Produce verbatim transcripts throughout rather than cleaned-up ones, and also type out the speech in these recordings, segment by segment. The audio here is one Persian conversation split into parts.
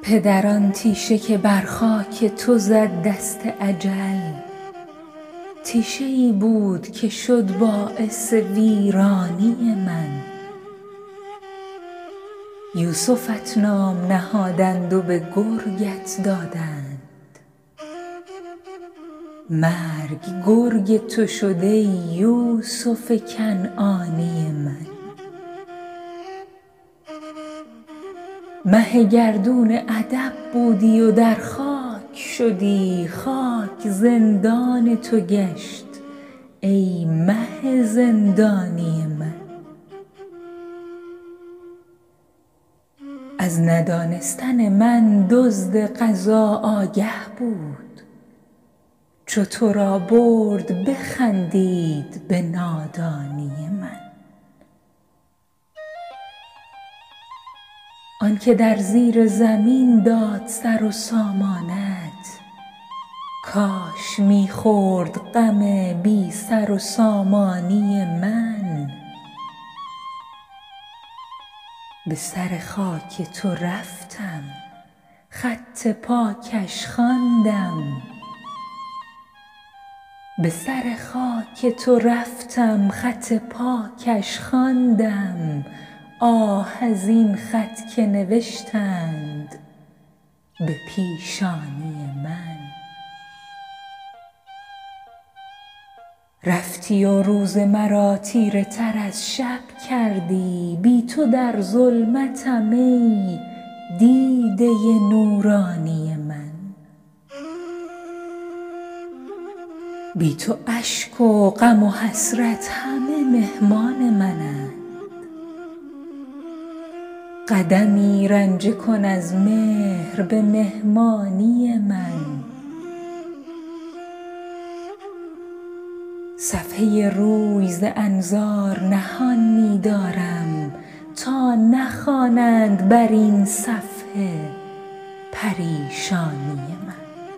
پدران تیشه که بر خاک تو زد دست اجل، تیشه ای بود که شد باعث ویرانی من. یوسفت نام نهادند و به گرگت دادند، مرگ گرگ تو شد ای یوسف کنعانی من. مه گردون ادب بودی و در خاک شدی، خاک زندان تو گشت ای مه زندانی من. از ندانستن من دزد قضا آگه بود، چو تو را برد بخندید به نادانی من. آن که در زیر زمین داد سر و سامانت، کاش می‌خورد غم بی سر و سامانی من. به سر خاک تو رفتم خط پاکش خواندم، به سر خاک تو رفتم خط پاکش خواندم. آه از این خط که نوشتند به پیشانی من. رفتی و روز مرا تیره تر از شب کردی، بی تو در ظلمتم ای دیده نورانی من. بی تو اشک و غم و حسرت همه مهمان منند، قدمی رنجه کن از مهر به مهمانی من. صفحه روی ز انظار نهان می دارم، تا نخوانند بر این صفحه پریشانی من.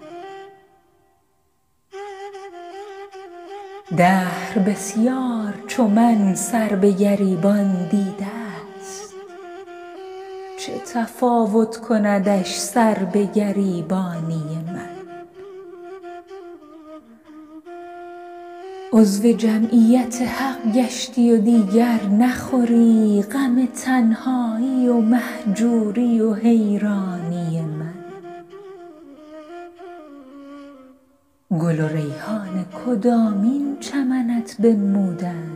دهر بسیار چو من سر به گریبان دیده است، چه تفاوت کندش سر به گریبانی من. عضو جمعیت حق گشتی و دیگر نخوری غم تنهایی و مهجوری و حیرانی من. گل و ریحان کدامین چمنت بنمودند،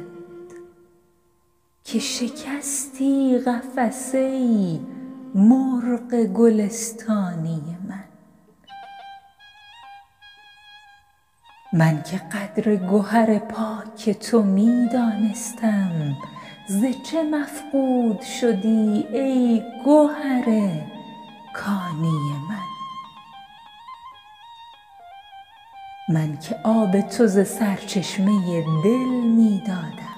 که شکستی قفس ای مرغ گلستانی من. من که قدر گهر پاک تو می دانستم، ز چه مفقود شدی ای گهر کانی من. من که آب تو ز سرچشمه دل می دادم،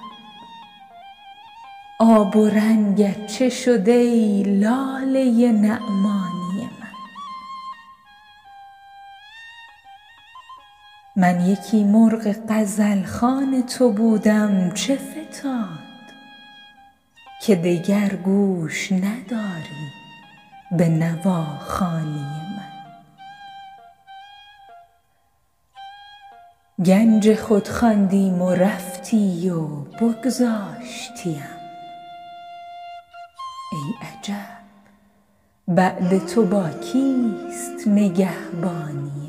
آب و رنگت چه شد ای لاله نعمانی من. من یکی مرغ غزل خوان تو بودم، چه فتاد که دگر گوش نداری به نواخوانی من. گنج خود خواندیم و رفتی و بگذاشتیم، ای عجب بعد تو با کیست نگهبانی